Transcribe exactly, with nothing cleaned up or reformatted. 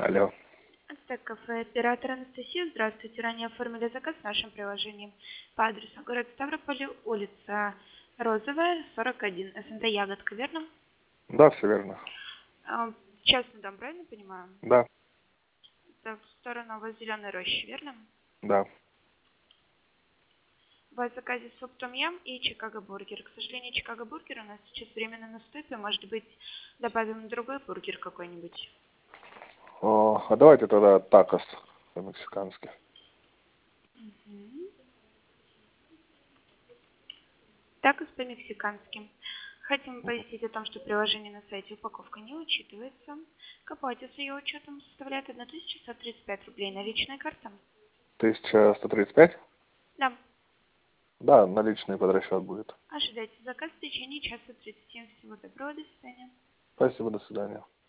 Алло. Ацтек кафе, оператор Анастасия. Здравствуйте. Ранее оформили заказ в нашем приложении по адресу город Ставрополь, улица Розовая, сорок один, СНТ Ягодка, верно? Да, все верно. А, Частный дом, правильно понимаю? Да, Это в сторону Зеленой рощи, верно? да. У вас в заказе суп том-ям и Чикаго бургер. К сожалению, Чикаго бургер у нас сейчас временно на стойке. Может быть, добавим другой бургер какой-нибудь? О, а давайте тогда такос по-мексикански. Мгм. Такос по-мексикански. Хотим пояснить о том, что приложение на сайте упаковка не учитывается. К оплате с ее учетом составляет тысяча сто тридцать пять рублей. Наличная карта? тысяча сто тридцать пять? Да. Да, наличный под расчет будет. Ожидайте заказ в течение часа тридцати. Всего доброго, до свидания. Спасибо, до свидания.